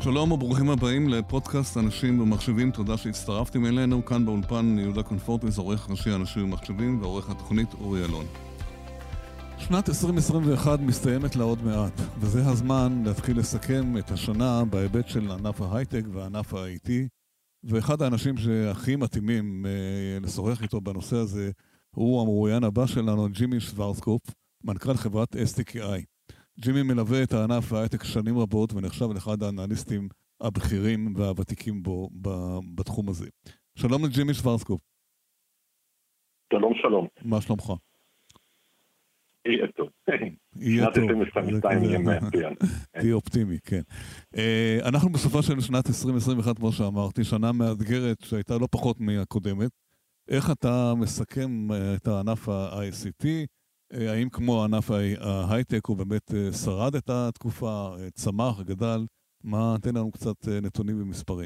שלום וברוכים הבאים לפודקאסט אנשים ומחשבים, תודה שהצטרפתם אלינו. כאן באולפן יהודה קונפורטס, עורך ראשי אנשים ומחשבים ועורך התוכנית אורי אלון. שנת 2021 מסתיימת לה עוד מעט, וזה הזמן להתחיל לסכם את השנה בהיבט של ענף ההייטק וענף ה-IT, ואחד האנשים שהכי מתאימים לשוחח איתו בנושא הזה הוא המרואיין הבא שלנו, ג'ימי שוורצקופף, מנכ"ל חברת STKI. ג'ימי מלווה את הענף ההייטק שנים רבות ונחשב לאחד האנליסטים הבכירים והוותיקים בו בתחום הזה. שלום לג'ימי שוורצקופף. שלום, שלום. מה שלומך? יהיה טוב. יהיה טוב. תהיה אופטימי, כן. אנחנו בסופה של שנת 2021, כמו שאמרתי, שנה מאתגרת שהייתה לא פחות מהקודמת. איך אתה מסכם את הענף ה-ICT? האם כמו ענף ההייטק הוא באמת שרד את התקופה, צמח, גדל? מה, תן לנו קצת נתונים ומספרים.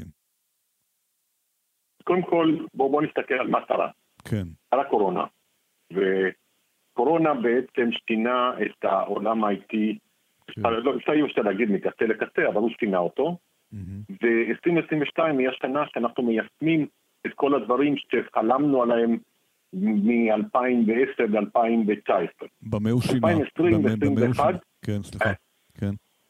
קודם כל, בואו נסתכל על מה קרה. כן. על הקורונה. וקורונה בעצם שינה את העולם ה-IT, אפשר להגיד מקצה לקצה, אבל הוא שינה אותו. ו-2022 היא השנה שאנחנו מיישמים את כל הדברים שחלמנו עליהם מ-2010 ל-2019. במה הוא שינה? 2020 ו-2021. כן, סליחה. כן.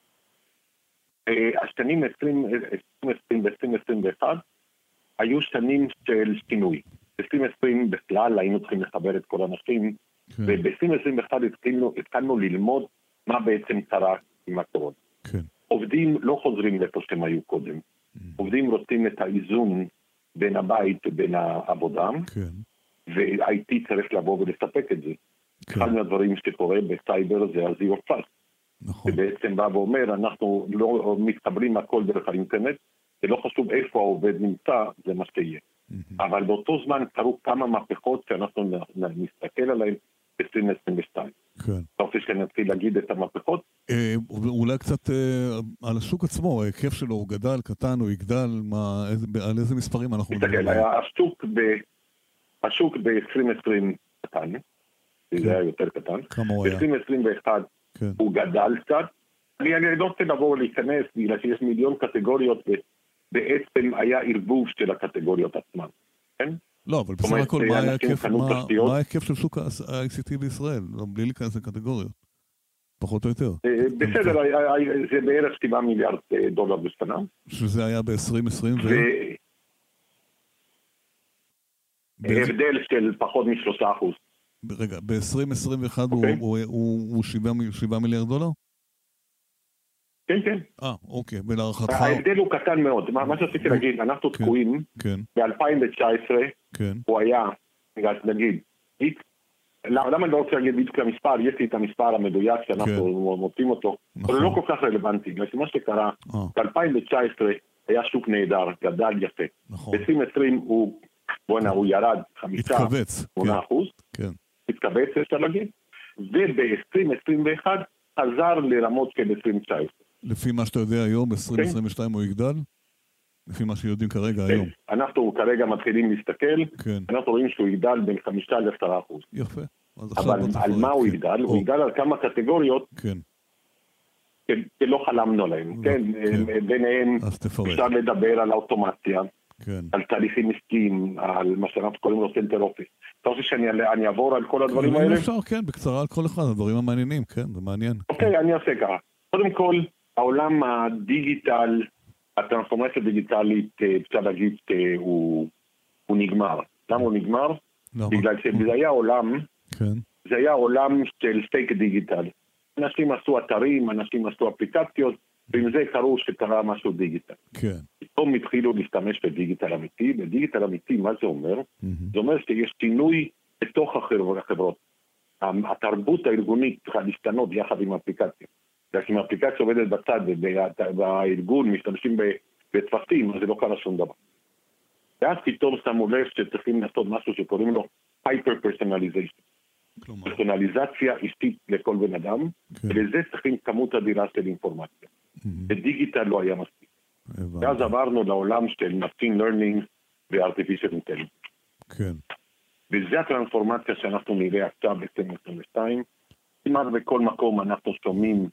השנים 2020 ו-2021 היו שנים של שינוי. ב-2020 בכלל היינו צריכים לחבר את כל האנשים, וב-2021 התחלנו ללמוד מה בעצם קרה עם הקורונה. עובדים לא חוזרים לאיפה שהם היו קודם. עובדים רוצים את האיזון בין הבית ובין העבודה. כן. ו-IT צריך לבוא ולספק את זה. אחד מהדברים שקורה בסייבר זה הזירו טראסט. נכון. שבעצם בא ואומר, אנחנו לא מתחברים הכל דרך האינטרנט, זה לא חשוב איפה העובד נמצא, זה מה שיהיה. אבל באותו זמן קרו כמה מהפכות שאנחנו נסתכל עליהן ב-2022. כן. אתה רוצה שנתחיל להגיד את המהפכות? אולי קצת על השוק עצמו, ההיקף שלו הוא גדל, קטן, הוא יגדל, על איזה מספרים אנחנו מדברים? השוק ב-2020 קטן, זה היה יותר קטן. ב-2021 הוא גדל קצת. אני לא רוצה לבוא ולהיכנס, בגלל שיש מיליון קטגוריות, ובעצם היה ערבוב של הקטגוריות עצמן. כן? לא, אבל בסך הכל מה ההיקף של שוק ה-ICT בישראל? בלי להיכנס לקטגוריות. פחות או יותר. בסדר, זה בערך 7 מיליארד דולר בשנה. שזה היה ב-2020 הבדל של פחות מ3%. רגע, ב-2021 הוא 7 מיליארד דולר? כן, כן. אוקיי, ולהערכתך... ההבדל הוא קטן מאוד. מה שרציתי להגיד, אנחנו תקועים, ב-2019, הוא היה, נגיד, למה אני לא רוצה להגיד בדיוק למספר, יש לי את המספר המדויק שאנחנו מוצאים אותו, אבל הוא לא כל כך רלוונטי, בגלל שמה שקרה, ב-2019 היה שוק נהדר, גדל יפה. ב-2020 הוא ירד 5-8%, התכווץ, אפשר להגיד, וב-2021 חזר לרמות של 2019. לפי מה שאתה יודע היום, ב-2022 הוא יגדל? לפי מה שיודעים כרגע היום. אנחנו כרגע מתחילים להסתכל, אנחנו רואים שהוא יגדל בין 5-10%. יפה. אבל על מה הוא יגדל? הוא יגדל על כמה קטגוריות שלא חלמנו עליהם. ביניהם אפשר לדבר על האוטומציה, על תהליכים עסקיים, על מה שאנחנו קוראים לו סנטר אופיס. אתה רוצה שאני אעבור על כל הדברים האלה? אפשר, כן, בקצרה על כל אחד, הדברים המעניינים, כן, זה מעניין. אוקיי, אני אעשה ככה. קודם כל, העולם הדיגיטל, הטרנספורמציה הדיגיטלית, אפשר להגיד, הוא נגמר. למה הוא נגמר? בגלל שזה היה עולם של פייק דיגיטל. אנשים עשו אתרים, אנשים עשו אפליקציות, ועם זה קראו שקרה משהו דיגיטל. כן. פתאום התחילו להשתמש בדיגיטל אמיתי, בדיגיטל אמיתי, מה זה אומר? זה אומר שיש שינוי בתוך החברות. התרבות הארגונית צריכה להשתנות יחד עם האפליקציה. אם האפליקציה עובדת בצד והארגון משתמשים בצוותים, אז זה לא קרה שום דבר. ואז פתאום שמו לב שצריכים לעשות משהו שקוראים לו hyper-personalization. פרסונליזציה אישית לכל בן אדם, ולזה צריכים כמות אדירה של אינפורמציה. בדיגיטל לא היה מספיק. ואז עברנו לעולם של Machine Learning ו-Artificial Intelligence. כן. וזו הטרנספורמציה שאנחנו נראה עכשיו ב-2022. כמעט בכל מקום אנחנו שומעים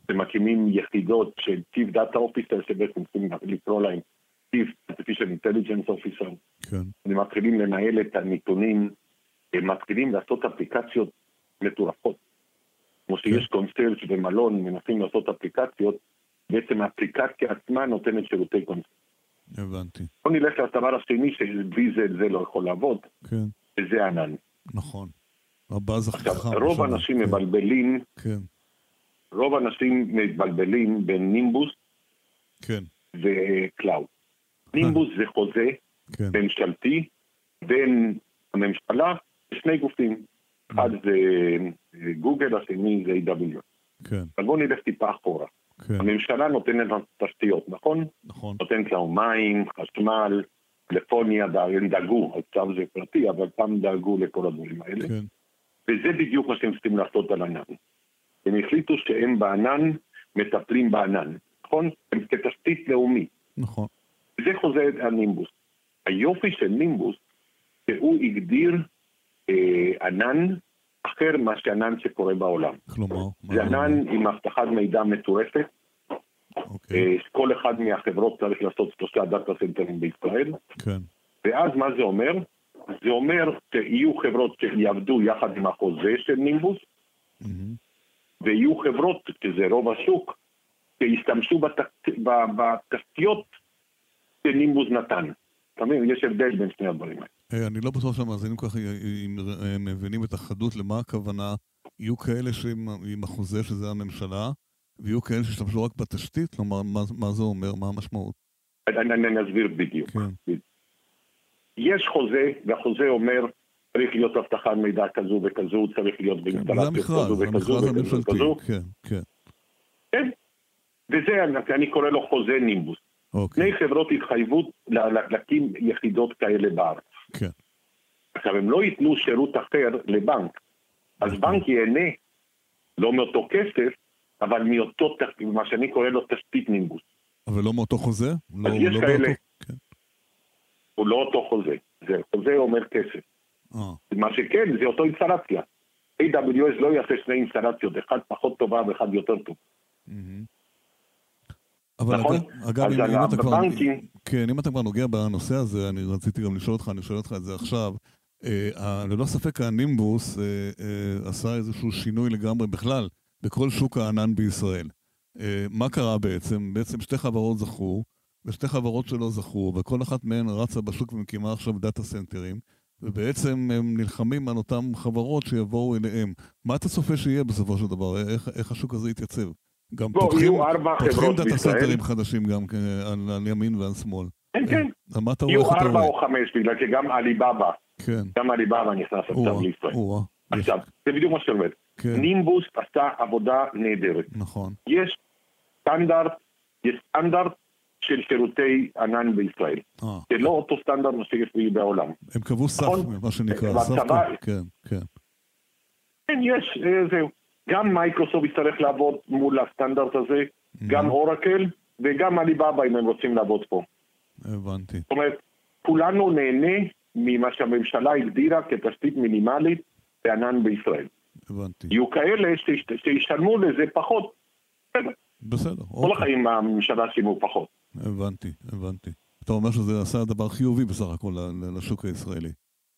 שמקימים יחידות של Chief Data Officer, שבעצם צריכים לקרוא להם Chief Artificial Intelligence Officer. כן. הם מתחילים לנהל את הנתונים, הם מתחילים לעשות אפליקציות מטורפות. כמו שיש קונסרג' ומלון, מנסים לעשות אפליקציות, בעצם האפליקציה עצמה נותנת שירותי קונסרג'. הבנתי. בוא נלך לדבר השני, שבלי זה לא יכול לעבוד, וזה ענן. נכון. הבאז הכי חכם. רוב האנשים מבלבלים, רוב האנשים מבלבלים בין נימבוס וקלאוד. נימבוס זה חוזה ממשלתי בין הממשלה לשני גופים. אחד זה גוגל, השני זה AWS. אבל בואו נלך טיפה אחורה. הממשלה נותנת תשתיות, נכון? נותנת לנו מים, חשמל, טלפוניה, הם דאגו, עכשיו זה פרטי, אבל פעם דאגו לכל הדברים האלה. וזה בדיוק מה שהם צריכים לעשות על ענן. הם החליטו שהם בענן מטפלים בענן, נכון? הם כתשתית לאומית. נכון. וזה חוזה הנימבוס. היופי של נימבוס, שהוא הגדיר ענן אחר מה שענן שקורה בעולם. כלומר? זה ענן עם הבטחת מידע מטורפת. כל אחד מהחברות צריך לעשות 3 דאטה סנטרים בישראל. כן. ואז מה זה אומר? זה אומר שיהיו חברות שיעבדו יחד עם החוזה של נימבוס, ויהיו חברות, שזה רוב השוק, שישתמשו בתשתיות שנימבוס נתן. תמיד יש הבדל בין שני הדברים האלה. אני לא בטוח שהמאזינים ככה מבינים את החדות למה הכוונה. יהיו כאלה עם החוזה שזה הממשלה, ויהיו כאלה שישתמשו רק בתשתית, כלומר, מה זה אומר, מה המשמעות? אני אסביר בדיוק. יש חוזה, והחוזה אומר, צריך להיות הבטחת מידע כזו וכזו, צריך להיות באינסטלציה כזו וכזו וכזו. כן, וזה אני קורא לו חוזה נימבוס. שני חברות התחייבות להקים יחידות כאלה בארץ. עכשיו, הם לא ייתנו שירות אחר לבנק. אז בנק ייהנה, לא מאותו כסף, אבל מאותו, מה שאני קורא לו תשתית נימבוס. אבל לא מאותו חוזה? אז יש כאלה. הוא לא אותו חוזה. חוזה אומר כסף. מה שכן, זה אותו אינסטלציה. AWS לא יעשה 2 אינסטלציות, אחד פחות טובה ואחד יותר טוב. אבל אגב, אם אתה כבר נוגע בנושא הזה, אני רציתי גם לשאול אותך, אני שואל אותך את זה עכשיו, ללא ספק הנימבוס עשה איזשהו שינוי לגמרי בכלל, בכל שוק הענן בישראל. מה קרה בעצם? בעצם 2 חברות זכו, ו2 חברות שלא זכו, וכל אחת מהן רצה בשוק ומקימה עכשיו דאטה סנטרים, ובעצם הם נלחמים על אותם חברות שיבואו אליהם. מה אתה צופה שיהיה בסופו של דבר? איך השוק הזה יתייצב? גם פותחים דאטה סנטרים חדשים גם על ימין ועל שמאל. כן. יהיו 4 או 5, בגלל שגם עליבאבא, גם עליבאבא נכנס עכשיו לישראל. עכשיו, זה בדיוק מה שאומר. נימבוס עשה עבודה נהדרת. נכון. יש סטנדרט של שירותי ענן בישראל. זה לא אותו סטנדרט מה שיש בעולם. הם קבעו סף, מה שנקרא. כן. כן, יש, זהו. גם מייקרוסופט יצטרך לעבוד מול הסטנדרט הזה, גם אורקל וגם עליבאבא אם הם רוצים לעבוד פה. הבנתי. זאת אומרת, כולנו נהנה ממה שהממשלה הגדירה כתשתית מינימלית בענן בישראל. הבנתי. יהיו כאלה שישלמו לזה פחות. בסדר. כל החיים הממשלה שימו פחות. הבנתי. אתה אומר שזה עשה דבר חיובי בסך הכל לשוק הישראלי.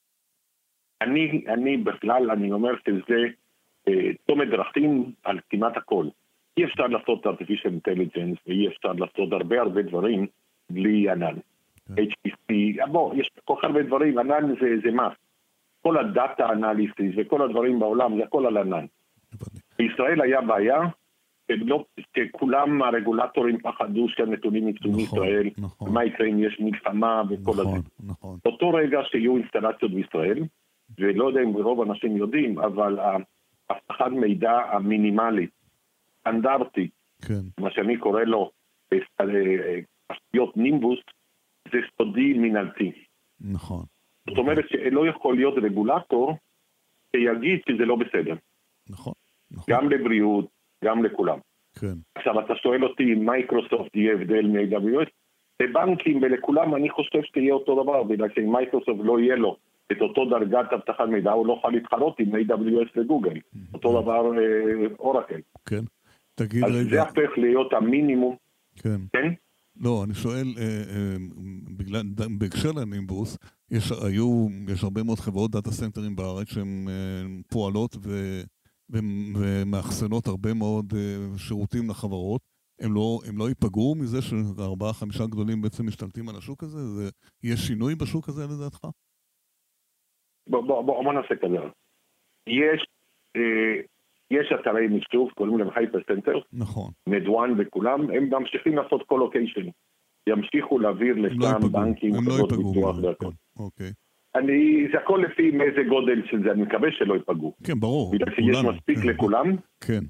אני בכלל, אני אומר שזה תומת דרכים על כמעט הכל. אי אפשר לעשות artificial intelligence, ואי אפשר לעשות הרבה דברים בלי ענן. HPC, יש כל כך הרבה דברים, ענן זה מה? כל הדאטה אנליסיס וכל הדברים בעולם, זה הכל על ענן. בישראל היה בעיה, שכולם הרגולטורים פחדו שהנתונים יצאו מישראל, מה יקרה אם יש מלחמה וכל הזה. באותו רגע שיהיו אינסטלציות בישראל, ולא יודע אם רוב אנשים יודעים, אבל הבטחת מידע המינימלית, סטנדרטית, מה שאני קורא לו תשתיות נימבוס, זה סודי מנהלתי. נכון. זאת אומרת שלא יכול להיות רגולטור שיגיד שזה לא בסדר. נכון. גם לבריאות, גם לכולם. כן. עכשיו אתה שואל אותי אם מייקרוסופט יהיה הבדל מ-AWS, לבנקים ולכולם אני חושב שתהיה אותו דבר, בגלל שאם מייקרוסופט לא יהיה לו את אותו דרגת הבטחת מידע, הוא לא יכול להתחרות עם AWS וגוגל. אותו דבר אורקל. כן. תגיד אז רגע. זה הפך להיות המינימום. כן. כן? לא, אני שואל, בהקשר לנימבוס, יש הרבה מאוד חברות דאטה סנטרים בארץ שהן פועלות ומאחסנות הרבה מאוד שירותים לחברות. הם לא ייפגעו מזה ש4-5 גדולים בעצם משתלטים על השוק הזה? יש שינוי בשוק הזה לדעתך? בוא נעשה כזה. יש אתרי מחשוב, קוראים להם הייפר סנטר. נכון. מדואן וכולם, הם ממשיכים לעשות קולוקיישן. ימשיכו להעביר לשם בנקים, חברות ביטוח והכל. אוקיי. זה הכל לפי מאיזה גודל של זה, אני מקווה שלא ייפגעו. כן, ברור. בגלל שיש מספיק לכולם. כן.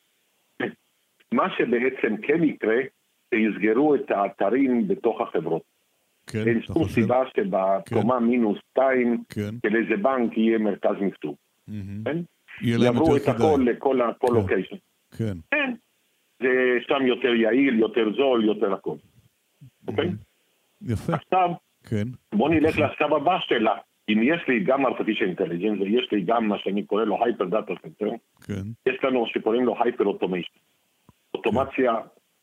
מה שבעצם כן יקרה, שיסגרו את האתרים בתוך החברות. כן, אין שום סיבה שבקומה מינוס 2 של איזה בנק יהיה מרכז מחשוב. כן? יעברו את הכל לכל לוקיישן. כן. כן. זה שם יותר יעיל, יותר זול, יותר הכל. אוקיי? יפה. עכשיו, כן. בוא נלך לשלב הבא שלה. אם יש לי גם artificial intelligence, ויש לי גם מה שאני קורא לו hyper data center, יש לנו שקוראים לו hyper automation. אוטומציה,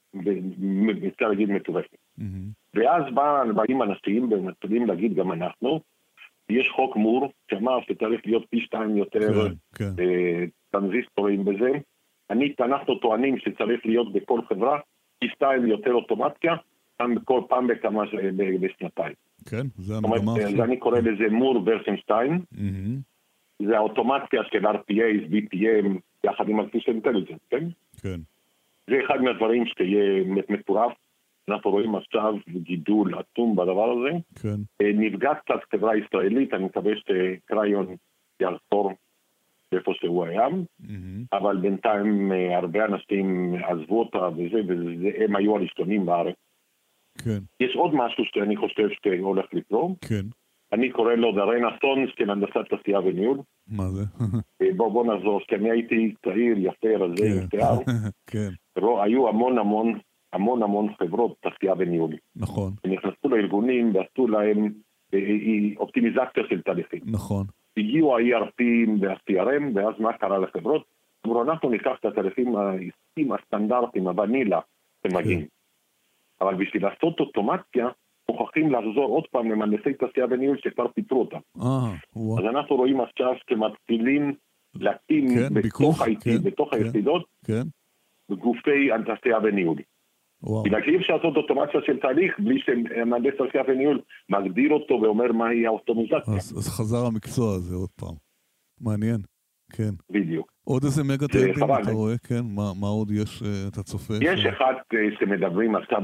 אפשר להגיד מטורפת. ואז באים אנשים, ומתחילים להגיד גם אנחנו, יש חוק מור, שאמר שצריך להיות פי 2 יותר טרנזיסטורים בזה. אנחנו טוענים שצריך להיות בכל חברה, פי 2 יותר אוטומציה, כל פעם בכמה בשנתיים. כן, זה המגמה. אז אני קורא לזה מור ורסן 2. זה האוטומציה של RPA, BPM, יחד עם artificial intelligence, כן? כן. זה אחד מהדברים שתהיה מטורף. אנחנו רואים עכשיו גידול עצום בדבר הזה. כן. נפגע קצת חברה ישראלית, אני מקווה שקריון יחזור איפה שהוא היה, אבל בינתיים הרבה אנשים עזבו אותה וזה, והם היו הראשונים בארץ. כן. יש עוד משהו שאני חושב שהולך לקרות. כן. אני קורא לו הרנסאנס של הנדסת תעשייה וניהול. מה זה? בוא נחזור, כשאני הייתי צעיר, יפה, רזה, יפה. כן. היו המון חברות תעשייה וניהול. נכון. נכנסו לארגונים ועשו להם אופטימיזציה של תהליכים. נכון. הגיעו ה-ERP וה-CRM, ואז מה קרה לחברות? אמרו, אנחנו ניקח את התהליכים העסקיים הסטנדרטיים, הוונילה, שמגיעים. אבל בשביל לעשות אוטומציה, מוכרחים לחזור עוד פעם למהנדסי תעשייה וניהול שכבר פיתרו אותם. אז אנחנו רואים עכשיו שמתחילים להקים בתוך היחידות, בגופי תעשייה וניהול. בגלל שאי אפשר לעשות אוטומציה של תהליך בלי שמהנדס תעשייה וניהול מגדיר אותו ואומר מהי האופטימיזציה. אז חזר המקצוע הזה עוד פעם. מעניין, כן. בדיוק. עוד איזה מגה טרנדים אתה רואה, כן? מה עוד יש, אתה צופה? יש אחד שמדברים עכשיו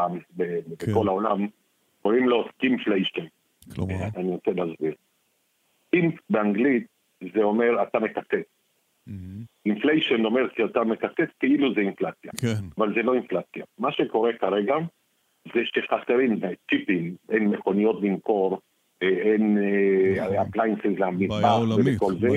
בכל העולם, קוראים לו סקימפליישן. כלומר? אני רוצה להסביר. סקים באנגלית זה אומר אתה מקצץ. אינפליישן אומר שאתה מקצץ כאילו זה אינפלציה. כן. אבל זה לא אינפלציה. מה שקורה כרגע זה שחסרים צ'יפים, אין מכוניות למכור, אין אפליינסס למטבח וכל זה.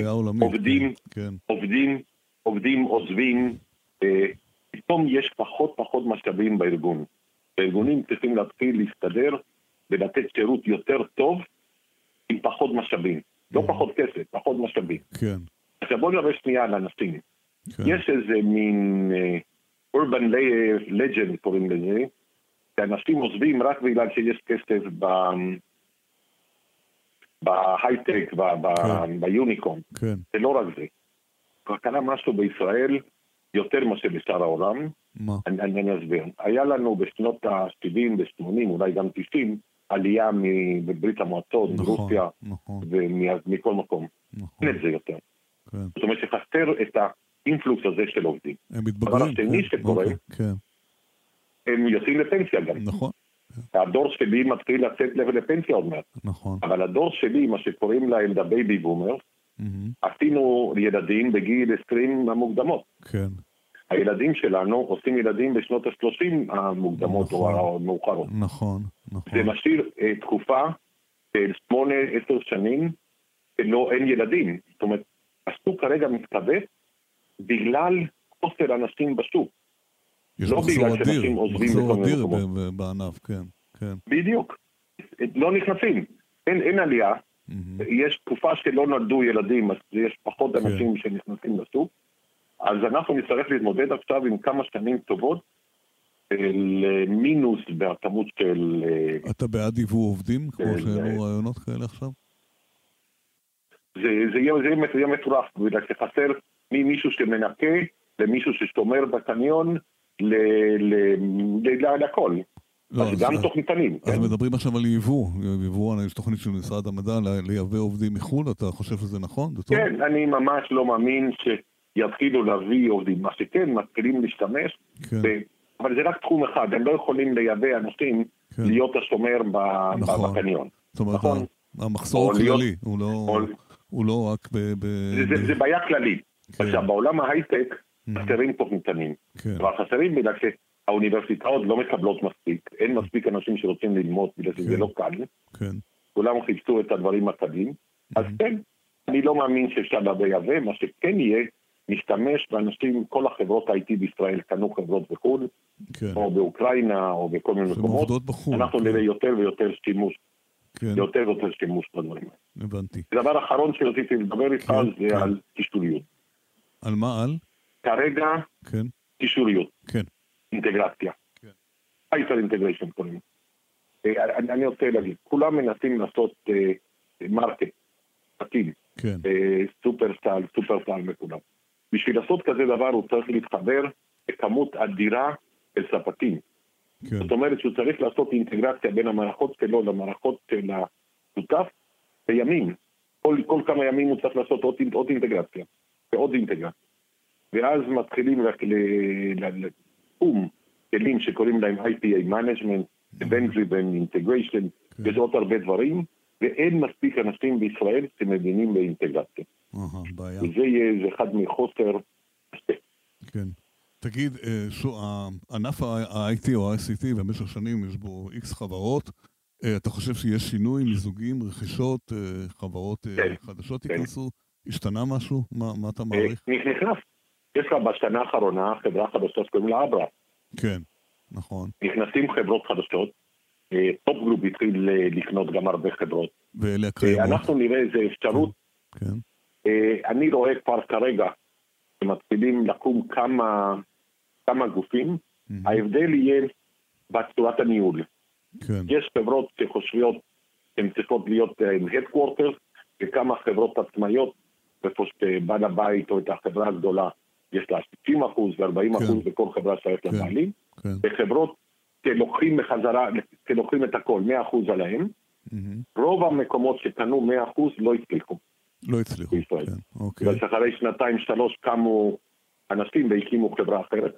עובדים, עוזבים. פתאום יש פחות משאבים בארגון. הארגונים צריכים להתחיל להסתדר ולתת שירות יותר טוב עם פחות משאבים. לא פחות כסף, פחות משאבים. כן. עכשיו בואו נראה שנייה על אנשים. יש איזה מין urban legend קוראים לזה, שאנשים עוזבים רק בגלל שיש כסף בהייטק, ביוניקורן. זה לא רק זה. קרה משהו בישראל יותר מאשר בשאר העולם. אני אסביר. היה לנו בשנות ה-70 ו-80, אולי גם 90, עלייה מברית המועצות, מרוסיה ומכל מקום. אין את זה יותר. זאת אומרת שחסר את האינפלוקס הזה של עובדים. הם מתבגרים. אבל השני שקורה, הם יוצאים לפנסיה גם. נכון. הדור שלי מתחיל לצאת לפנסיה עוד מעט. נכון. אבל הדור שלי, מה שקוראים להם הבייבי בומר, עשינו ילדים בגיל 20 המוקדמות. כן. הילדים שלנו עושים ילדים בשנות ה-30 המוקדמות או המאוחרות. נכון. זה משאיר תקופה של 8-10 שנים שלא אין ילדים. זאת אומרת, השוק כרגע מתכווץ בגלל חוסר אנשים בשוק. יש מחסור אדיר בענף, כן. בדיוק. לא נכנסים. אין עלייה. יש תקופה שלא נולדו ילדים, אז יש פחות אנשים שנכנסים לשוק. אז אנחנו נצטרך להתמודד עכשיו עם כמה שנים טובות של מינוס בכמות של... אתה בעד ייבוא עובדים, כמו שהיו רעיונות כאלה עכשיו? זה יהיה מטורף, בגלל שחסר ממישהו שמנקה, למישהו ששומר בקניון, לכל. אז גם תוך ניתנים. אז מדברים עכשיו על ייבוא, יש תוכנית של משרד המדע לייבא עובדים מחו"ל, אתה חושב שזה נכון? כן, אני ממש לא מאמין שיתחילו להביא עובדים, מה שכן, מתחילים להשתמש, אבל זה רק תחום אחד, הם לא יכולים לייבא אנשים להיות השומר בקניון. זאת אומרת, המחסור כללי, הוא לא רק זה בעיה כללית. עכשיו, בעולם ההייטק חסרים תוכניתנים. אבל חסרים בגלל שהאוניברסיטאות לא מקבלות מספיק, אין מספיק אנשים שרוצים ללמוד, בגלל שזה לא קל. כולם חיפשו את הדברים הקלים. אז כן, אני לא מאמין שאפשר לייבא, מה שכן יהיה, נשתמש באנשים, כל החברות IT בישראל קנו חברות בחו"ל, או באוקראינה, או בכל מיני מקומות. אנחנו נראה יותר ויותר שימוש. יותר ויותר שימוש בדברים. הבנתי. הדבר האחרון שרציתי לדבר איתך זה על קישוריות. על מה? על? כרגע, קישוריות. כן. אינטגרציה. הייפר אינטגריישן קוראים. אני רוצה להגיד, כולם מנסים לעשות מרקט, עתיד. סופרסטייל וכולם. בשביל לעשות כזה דבר הוא צריך להתחבר בכמות אדירה של ספקים. זאת אומרת שהוא צריך לעשות אינטגרציה בין המערכות שלו למערכות של השותף בימים. כל כמה ימים הוא צריך לעשות עוד אינטגרציה ועוד אינטגרציה. ואז מתחילים רק לתחום כלים שקוראים להם IPA Management, Event Driven Integration, יש עוד הרבה דברים, ואין מספיק אנשים בישראל שמבינים באינטגרציה. וזה יהיה אחד מחוסר. כן. תגיד, ענף ה-IT או ה-ICT במשך שנים יש בו X חברות, אתה חושב שיש שינוי, מיזוגים, רכישות, חברות חדשות ייכנסו? השתנה משהו? מה אתה מעריך? נכנס. יש לה בשנה האחרונה חברה חדשה שקוראים לה אברה. כן, נכון. נכנסים חברות חדשות, טופ גרופ התחיל לקנות גם הרבה חברות. ואלה הקיימות. אנחנו נראה איזה אפשרות. כן. אני רואה כבר כרגע שמתחילים לקום כמה גופים, ההבדל יהיה בצורת הניהול. יש חברות שחושבות שהן צריכות להיות עם headquarters, וכמה חברות עצמאיות, איפה שבעל הבית או את החברה הגדולה, יש לה 60% ו-40% בכל חברה שייכת לבעלים, וחברות שלוקחים בחזרה, שלוקחים את הכל, 100% עליהם, רוב המקומות שקנו 100% לא הצליחו. לא הצליחו, כן, אוקיי. ואחרי 2-3 קמו אנשים והקימו חברה אחרת.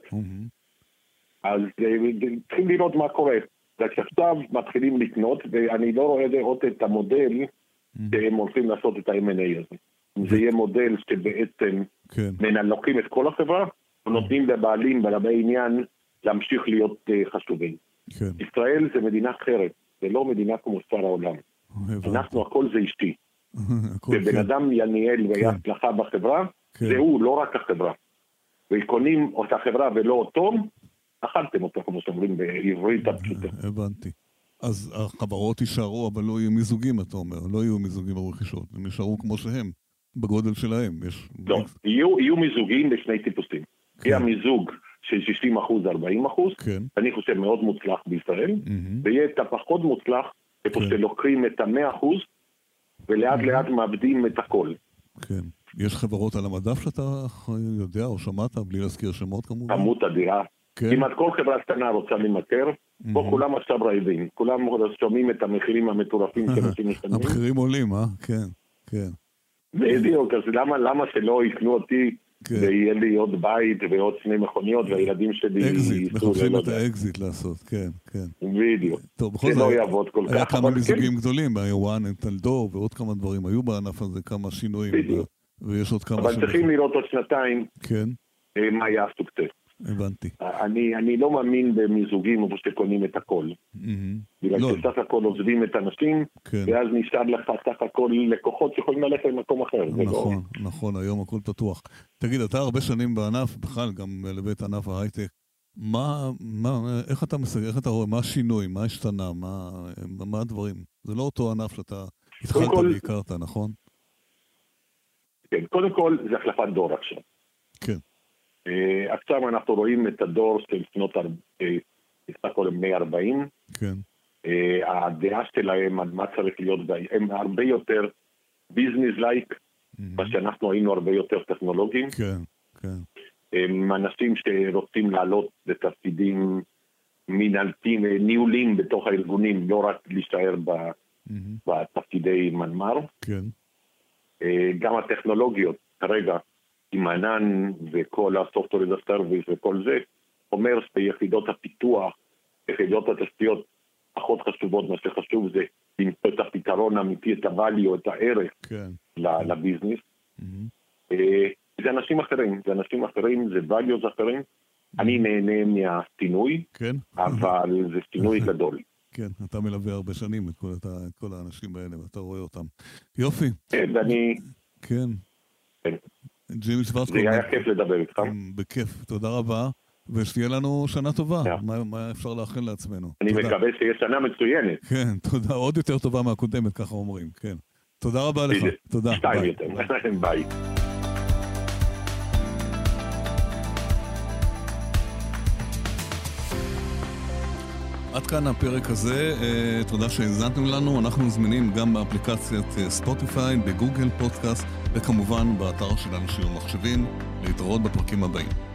אז צריכים לראות מה קורה. עכשיו מתחילים לקנות, ואני לא רואה עוד את המודל שהם הולכים לעשות את ה-M&A הזה. זה יהיה מודל שבעצם מנלוקים את כל החברה, ונותנים לבעלים ולבעלי עניין להמשיך להיות חשובים. ישראל זה מדינה אחרת, זה לא מדינה כמו שאר העולם. אנחנו, הכל זה אשתי. ובן אדם יניאל והיה הצלחה בחברה, זהו לא רק החברה. וקונים אותה חברה ולא אותו, אכלתם אותו, כמו שאומרים בעברית הפשוטה. הבנתי. אז החברות יישארו, אבל לא יהיו מיזוגים, אתה אומר. לא יהיו מיזוגים ברכישות. הם יישארו כמו שהם, בגודל שלהם. לא, יהיו מיזוגים לשני טיפוסים. יהיה מיזוג של 60%, 40%, אני חושב מאוד מוצלח בישראל, ויהיה את הפחות מוצלח, איפה שלוקחים את 100%, ולאט לאט מאבדים את הכל. כן. יש חברות על המדף שאתה יודע או שמעת, בלי להזכיר שמות כמובן? כמות אדירה. כמעט כל חברה קטנה רוצה למכר, פה כולם עכשיו רעבים. כולם שומעים את המחירים המטורפים שאנשים משלמים. המחירים עולים, כן, כן. בדיוק, אז למה שלא יקנו אותי ויהיה לי עוד בית ועוד 2 מכוניות והילדים שלי... אקזיט, מחפשים את האקזיט לעשות, כן, כן. בדיוק. שלא יעבוד כל כך. היה כמה מיזוגים גדולים, ביואן, טלדור ועוד כמה דברים. היו בענף הזה כמה שינויים, ויש עוד כמה... אבל צריכים לראות עוד 2 מה היה הסוקסס. הבנתי. אני לא מאמין במיזוגים או שקונים את הכל. בגלל שסך הכל עוזבים את האנשים, ואז נשאר לך סך הכל לקוחות שיכולים ללכת למקום אחר. נכון, נכון, היום הכל פתוח. תגיד, אתה הרבה שנים בענף, בכלל גם לבית ענף ההייטק, איך אתה מסגר, איך אתה רואה, מה השינוי, מה השתנה, מה הדברים? זה לא אותו ענף שאתה התחלת והכרת, נכון? כן, קודם כל זה החלפת דור עכשיו. כן. עכשיו אנחנו רואים את הדור של שנות, בסך הכל 140. כן. הדעה שלהם על מה צריך להיות, הם הרבה יותר ביזנס-לייק, מה שאנחנו היינו הרבה יותר טכנולוגיים. כן, כן. הם אנשים שרוצים לעלות לתפקידים מנהלתיים, ניהולים בתוך הארגונים, לא רק להישאר בתפקידי מנמ"ר. כן. גם הטכנולוגיות, כרגע, עם ענן וכל ה-software as a service וכל זה, אומר שיחידות הפיתוח, יחידות התשתיות פחות חשובות, מה שחשוב זה למצוא את הפתרון האמיתי, את הvalue, את הערך לביזנס. זה אנשים אחרים, זה values אחרים. אני נהנה מהסינוי, אבל זה סינוי גדול. כן, אתה מלווה הרבה שנים את כל האנשים האלה, ואתה רואה אותם. יופי. כן, ואני... כן. ג'ימי שוורצקוט. זה היה כיף לדבר איתך. בכיף, תודה רבה. ושתהיה לנו שנה טובה. מה אפשר לאחל לעצמנו? אני מקווה שיהיה שנה מצוינת. כן, תודה. עוד יותר טובה מהקודמת, ככה אומרים. כן. תודה רבה לך. תודה. ביי. עד כאן הפרק הזה, תודה שהזנתם לנו, אנחנו זמינים גם באפליקציית ספוטיפיי, בגוגל פודקאסט, וכמובן באתר של אנשים ומחשבים, להתראות בפרקים הבאים.